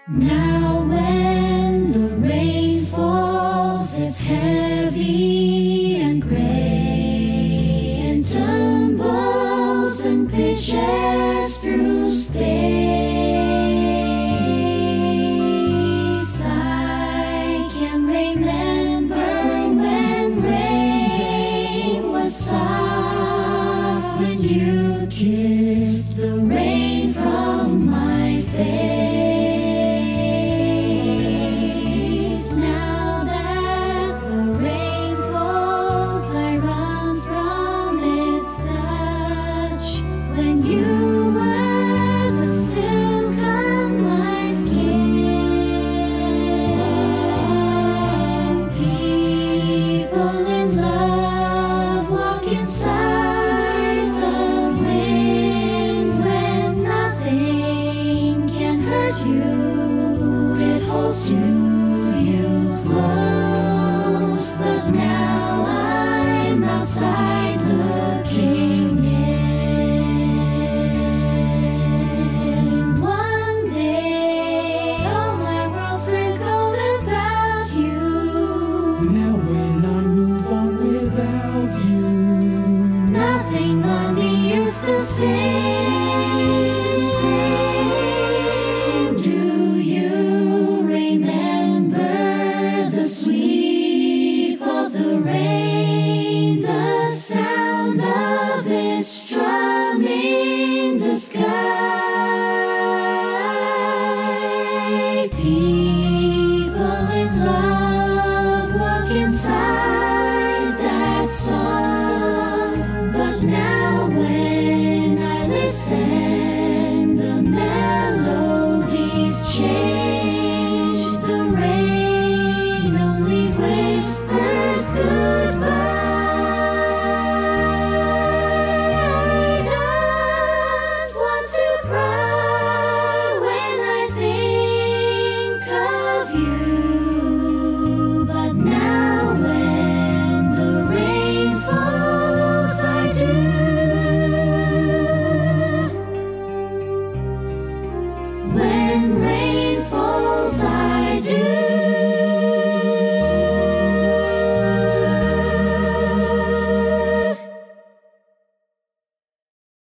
Now when the rain falls, it's heavy and gray and tumbles and pitches through space. I can remember when rain was soft, when you kissed the rain from my face. When you were the silk on my skin, people in love walk inside the wind. When nothing can hurt you, it holds you.